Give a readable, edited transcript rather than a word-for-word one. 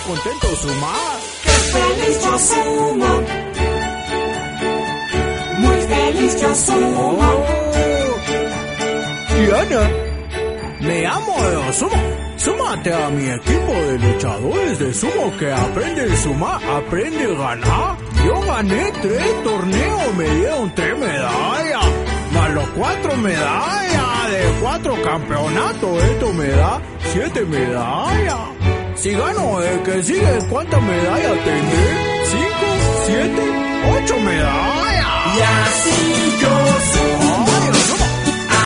contento sumar. ¡Qué feliz yo sumo! Muy feliz yo sumo. Diana, me amo de sumo. Súmate a mi equipo de luchadores de sumo que aprende a sumar, aprende a ganar. Yo gané 3 torneos, me dieron 3 medallas, más los 4 medallas de 4 campeonatos. Esto me da 7 medallas. Si gano el que sigue, ¿cuántas medallas tendré? 5, 7, 8 medallas. Y así yo sumo.